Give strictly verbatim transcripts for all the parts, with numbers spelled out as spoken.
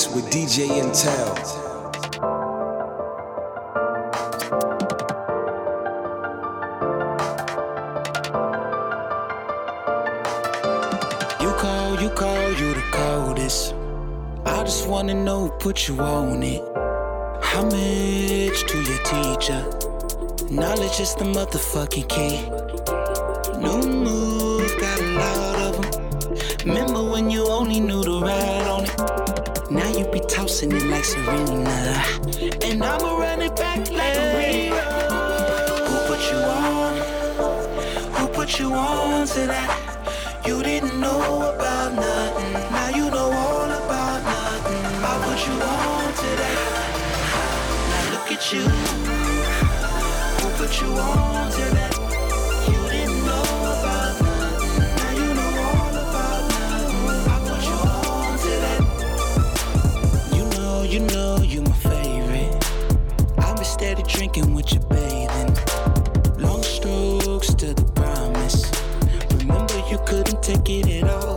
mix with D J Intel. You call, you call, you the coldest. I just wanna know, put you on it. Homage to your teacher. Knowledge is the motherfucking key. New moves, got a lot of them. Remember when you only knew to ride on it? Now you be tossing it like Serena. And I'ma run it back like a rerun. Who put you on? Who put you on to that? You didn't know about nothing. Now you know all about nothing. I put you on to that. Now look at you. Who put you on to that? You didn't know about nothing. Now you know all about nothing. I put you on to that. You know, you know, you my favorite. I've been steady drinking with you bathing. Long strokes to the promise. Remember you couldn't take it at all.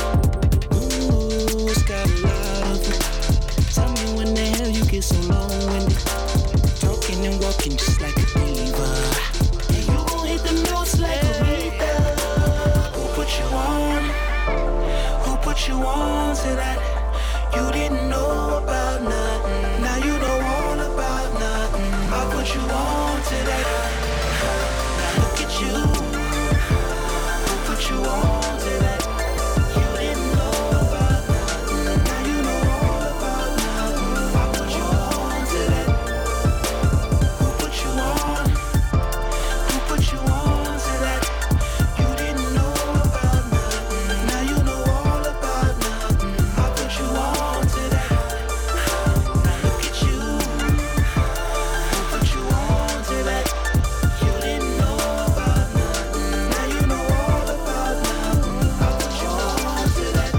Ooh, it's got a lot of it. Tell me when the hell you get so long-winded. Talking and walking just like a diva. And you gon' hit the notes like a reaper. Who put you on? Who put you on to that? You didn't know about nothing. Now you know all about nothing. I put you on to that. Now look at you. Put you on to that. You didn't know about nothing. Now you know all about nothing. I put you on to that. Who put you on? Who put you on to that? You didn't know about nothing. Now you know all about nothing. I put you on to that. Now look at you. Who put you on to that? You didn't know about nothing. Now you know all about nothing. I put you on to that.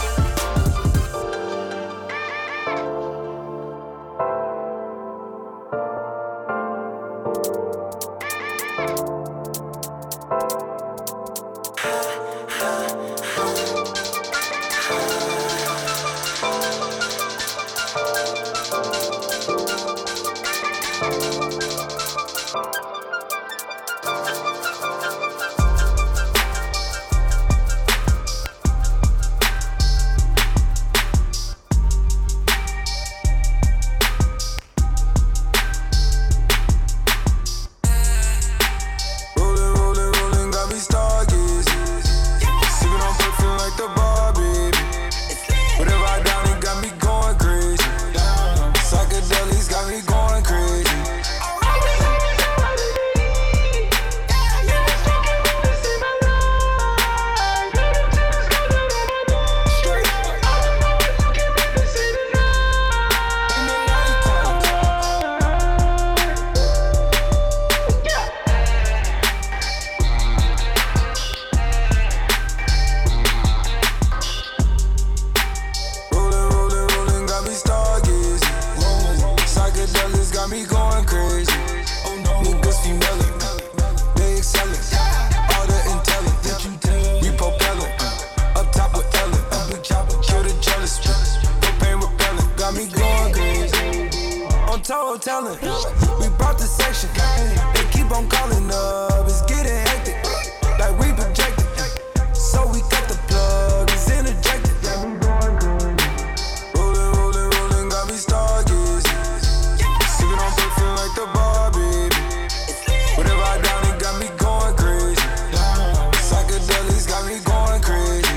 Rollin', rollin', rollin', got me stargazing. Sippin' on perfume like the bar, baby. Whatever I down, it got me going crazy. Psychedelics got me going crazy. Rollin', rollin', rollin', got me stargazing. Psychedelics got me going crazy. Niggas female, they excellent. All the intelligent, we propelling. Up top with Ellen, kill the jealous. Propane repellent, got me going crazy. On toe talent, we brought the section. They keep on calling up, it's getting hectic. Like we projected, so we cut the plug, it's interjected. Rollin', rollin', rollin', got me stargazing. Sippin' on perfume like the bar, baby. Whatever I down, it got me going crazy. Psychedelics got me going crazy.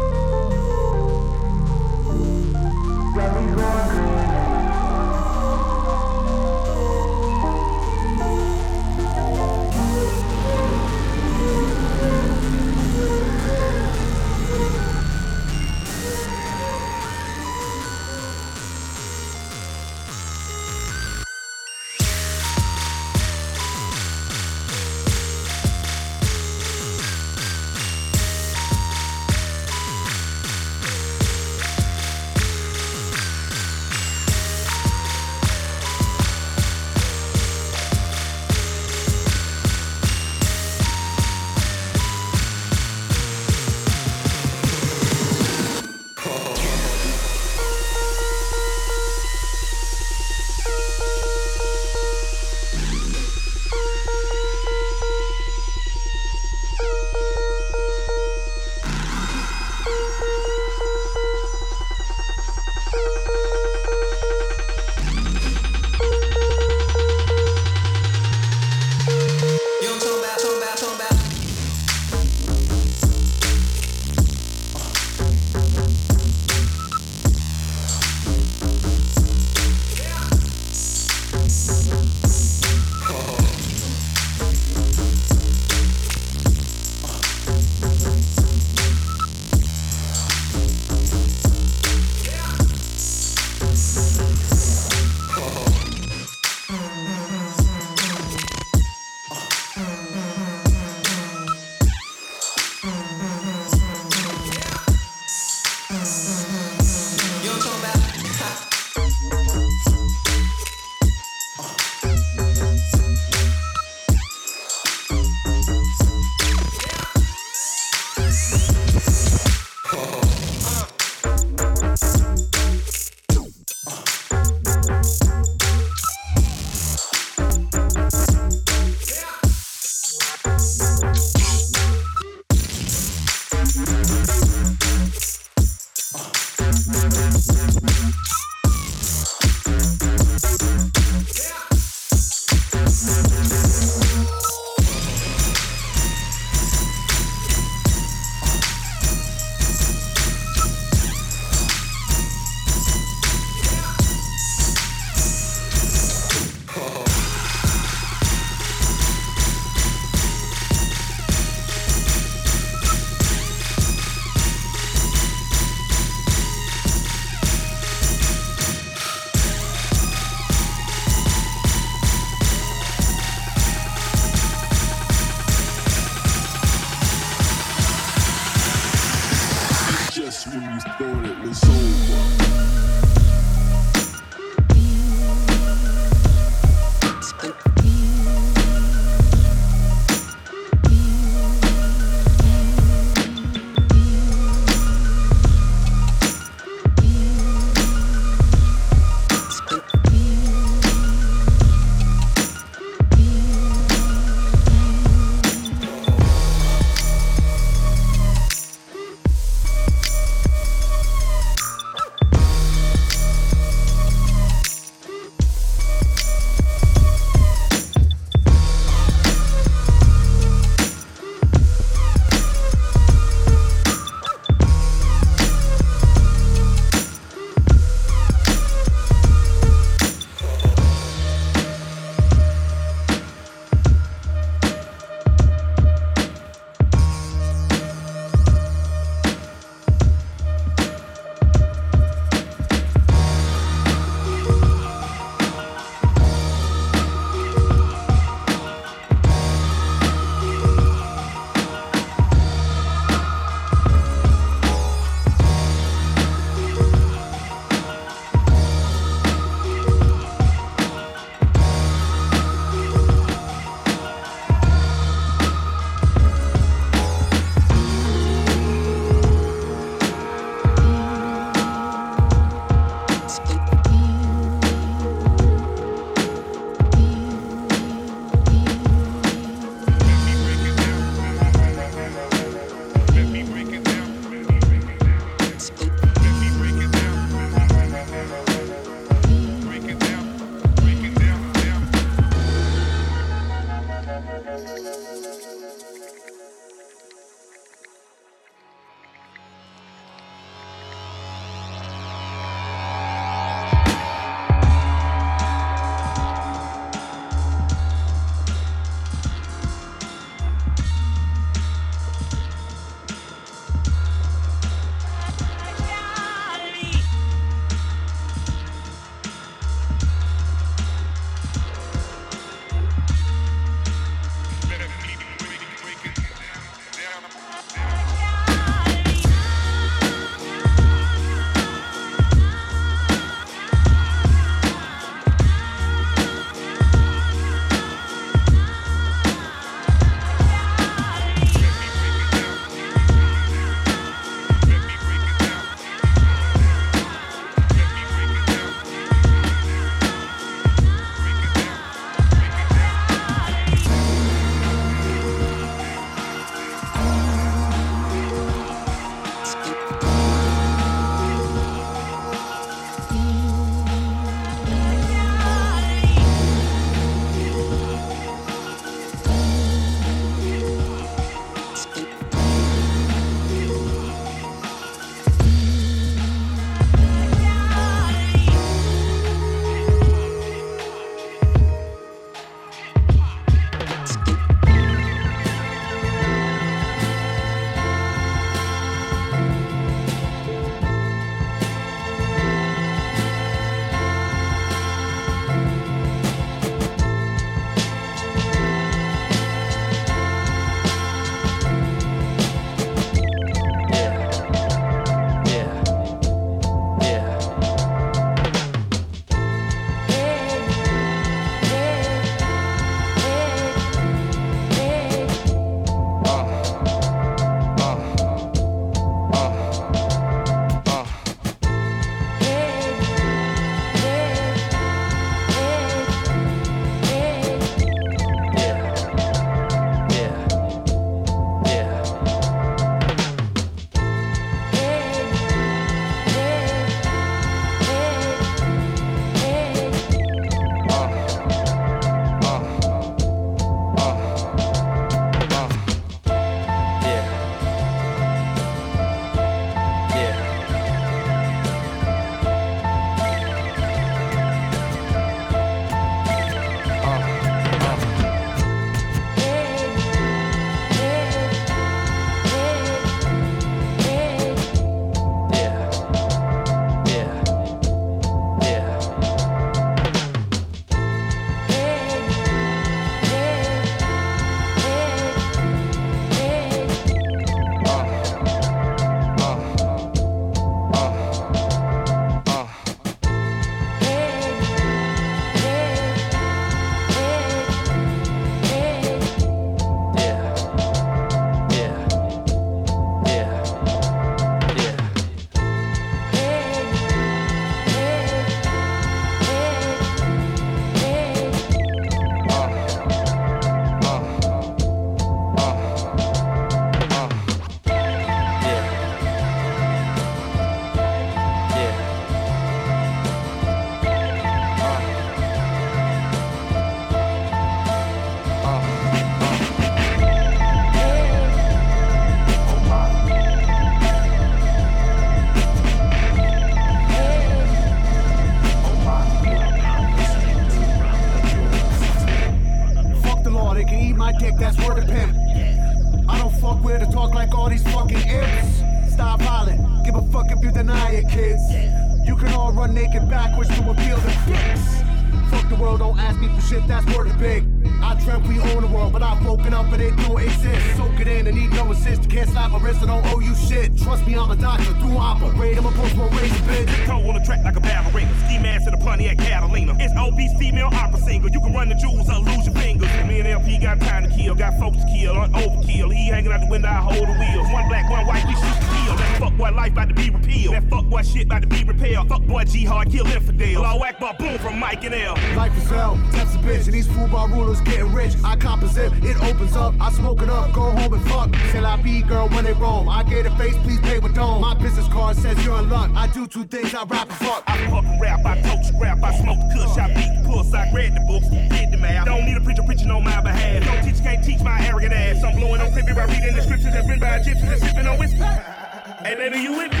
your kids. You can all run naked backwards to a field of bricks. Fuck the world, don't ask me for shit, that's word of big. I dreamt we own the world, but I've woken up and it don't exist. Soak it in and need no assist. Can't slap my wrist, I don't owe you shit. Trust me, I'm a doctor, through operate, I'm a post-war razor bitch. Toe on the track like a ballerina. Ski mask in the Pontiac Catalina. It's obese female opera singer. You can run the jewels or lose your fingers. Me and L P got time to kill, got folks to kill, on overkill. He hanging out the window, I hold the wheels. One black, one white, we shoot to kill. That fuck boy life about to be repealed. That fuck boy shit about to be repaired. Fuck boy G-hard, kill infidel. All whack bar boom from Mike and L. Life is hell, death's a bitch, and these football rulers getting rich. I composite, it opens up, I smoke it up, go home and fuck. Till I be girl when they roam. I get a face, please pay with dome. My business card says you're in luck. I do two things, I rap and fuck. I fuck and rap, I coach scrap, I smoke kush, I beat the puss, I read the books, did the math. Don't need a preacher preaching on my behalf. Don't teach, can't teach my arrogant ass. I'm blowing on creepy by reading the scriptures that's written by Egyptians and sipping on whiskey. Hey, lady, you with me?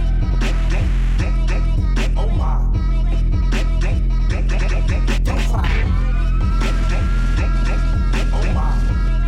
Oh my. Don't cry. Oh my.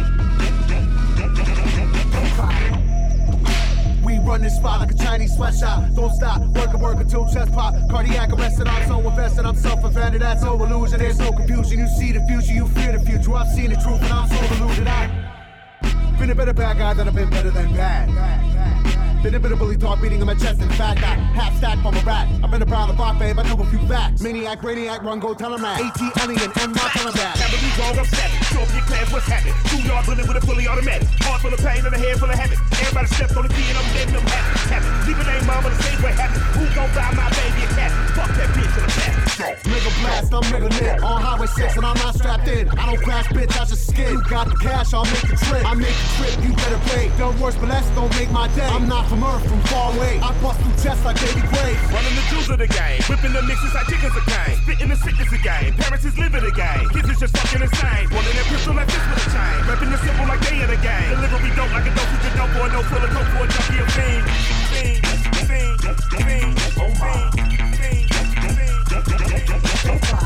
Don't cry. We run this spot like a Chinese sweatshop. Don't stop, work and work until chest pop. Cardiac arrested, I'm so invested, I'm self-offended. That's no illusion, there's no confusion. You see the future, you fear the future. I've seen the truth and I'm so deluded. I've been a better bad guy than I've been better than bad. Been a bit of bully talk, beating on my chest and fat guy. Half stack from a rat. I've been around the block, babe, I know a few facts. Maniac, radiac, run, go tell him that. AT, Ellie, and M, not tell him that. Never be wrong, I'm savage. Show up your class, what's happening? Two-yard bullet with a fully automatic. Heart full of pain and a head full of habit. Everybody steps on the key and I'm letting them have it. Have it. Leave a name, mama, the stage where happen. Who gon' buy my baby a cat? Fuck that bitch in the past. Nigga blast, I'm nigga lit. On highway six and I'm not strapped in. I don't crash, bitch, I just skid. You got the cash, I'll make the trip. I make the trip, you better pay. Don't worse, but less don't make my day. I'm not from Earth, from far away. I bust through chests like baby Gray. Running the juice of the game. Whipping the mixes like chickens a game. Spitting the sickness of game. Parents is living the game. Kids is just fucking insane. Wanting that pistol like this with a chain. Repping the symbol like they in the game. Delivery dope like a dope with a dope boy. No full of coke for a junkie of fiend. Fiend, fiend, fiend, oh my. Fiend, fiend, don't cry.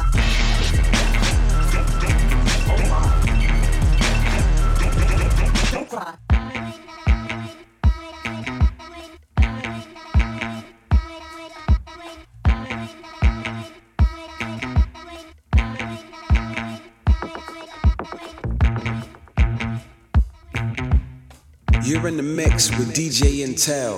Oh my. Don't cry. You're in the mix with D J Intel.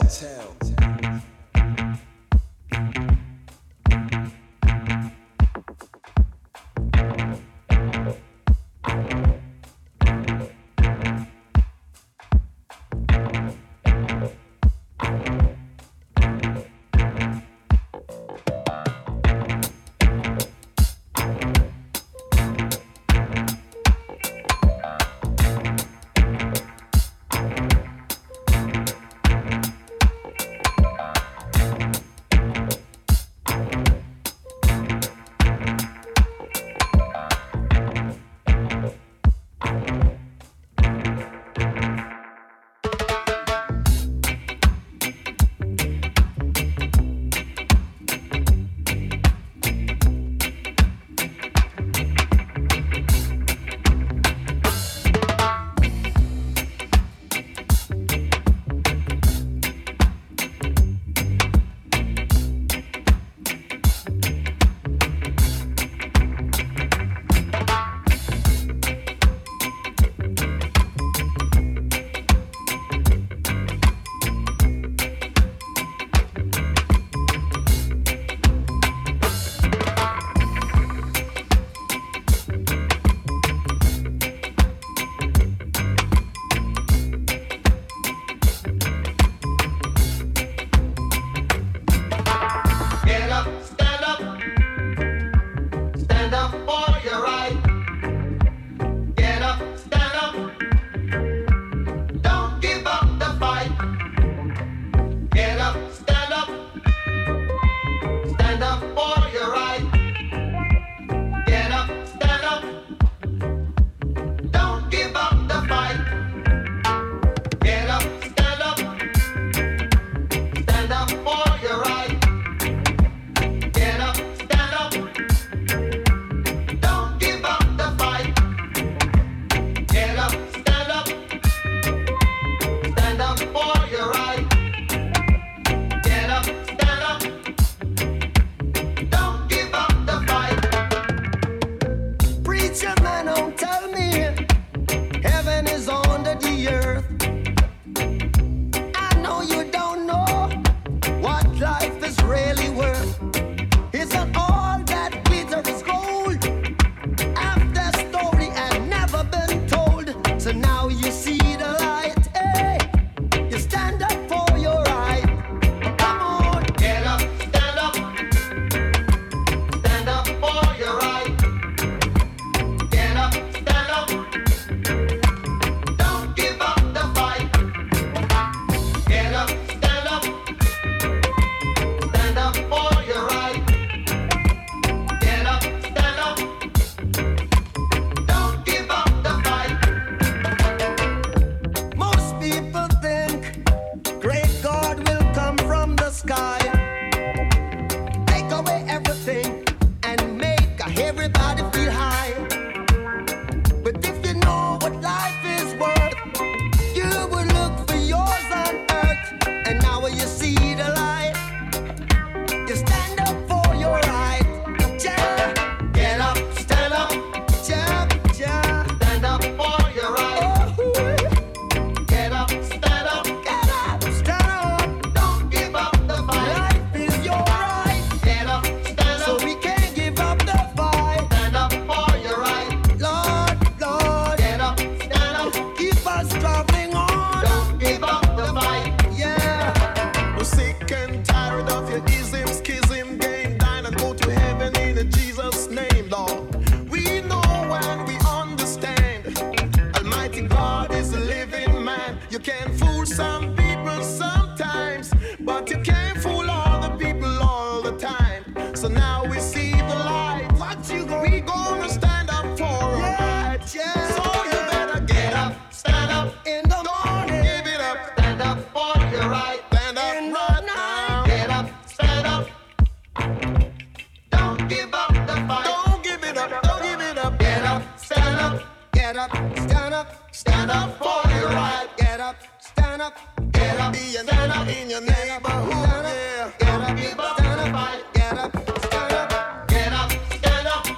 game. Tired of your ism, schism game. Dine and go to heaven in Jesus' name, Lord. We know and we understand. Almighty God is a living man. You can fool some people sometimes, but you can't fool all the people all the time. So now we see the light. What you gonna we gonna stand up for a right? Yeah. So you better get up, stand up in the morning. Give it up, stand up for your right. Stand up in right now. Get up, stand up. Don't give up the fight. Don't give it up, don't give it up. Get up, stand up. Get up, stand up, stand up for your right. Get up, stand up, get up, be a stand up in your neighborhood. Yeah. Get up, give up, stand up, fight. Get up, stand up, get up, stand up.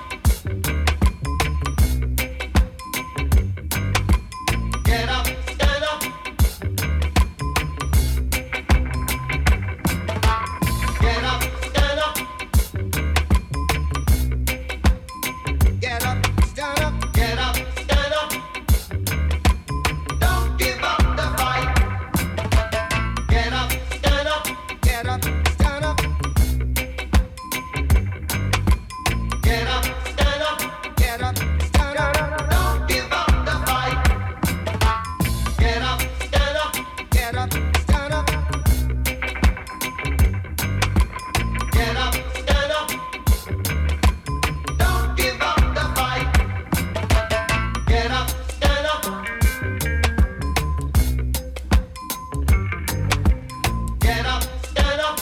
Get up, stand up. Get up, stand up. Get up, stand up, get up, stand up. Don't give up the fight. Get up, stand up, get up, stand up. Get up, stand up, get up, stand up. Don't give up the fight. Get up, stand up, get up, stand up. Get up, stand up. Don't give up the fight. Get up, stand up. Get up, stand up.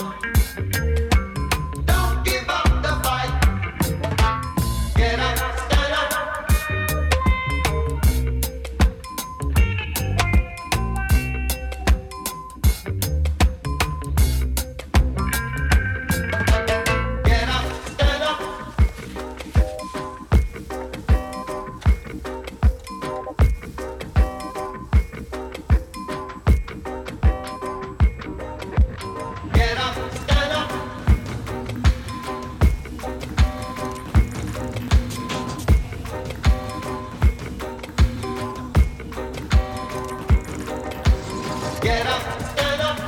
Don't give up the fight. Get up, stand up. Get up, stand up. Get up, stand up. Get up, stand up.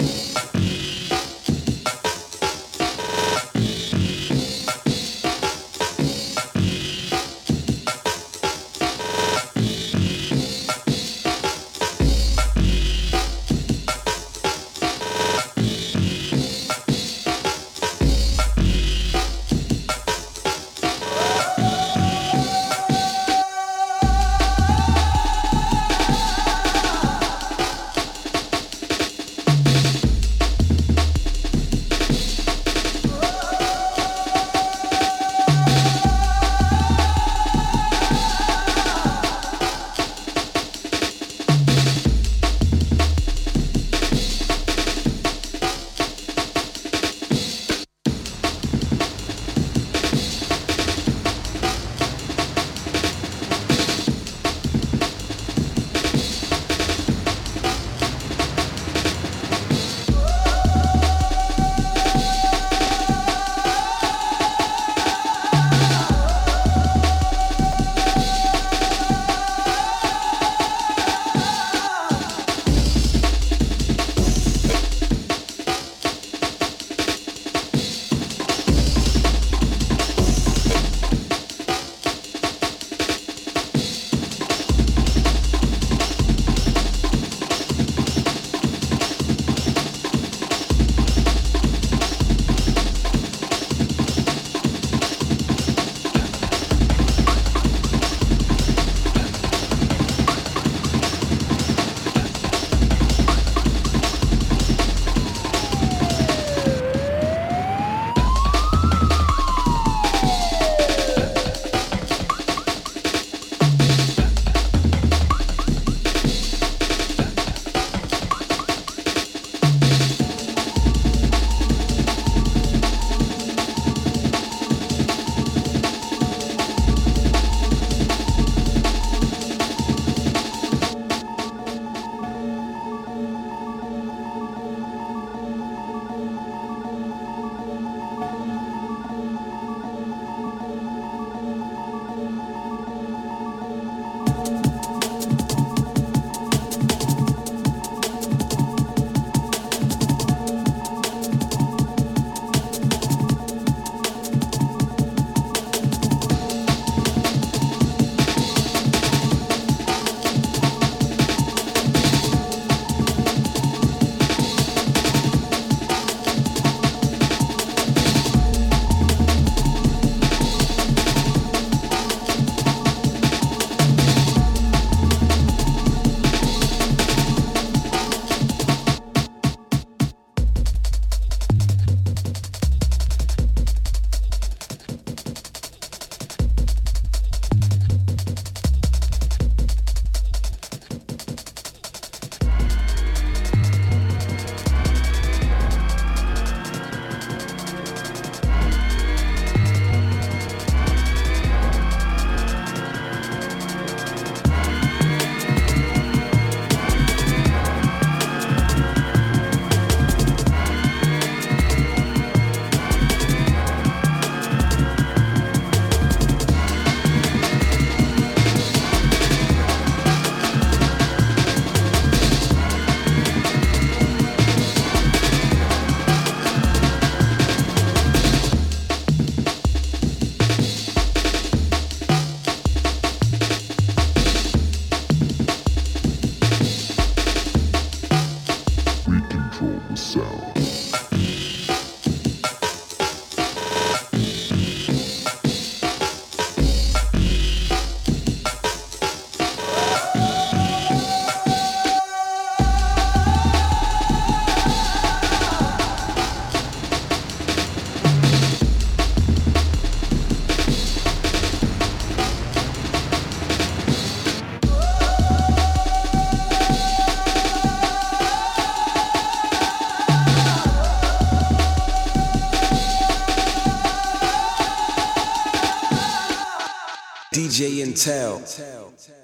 D J Intel.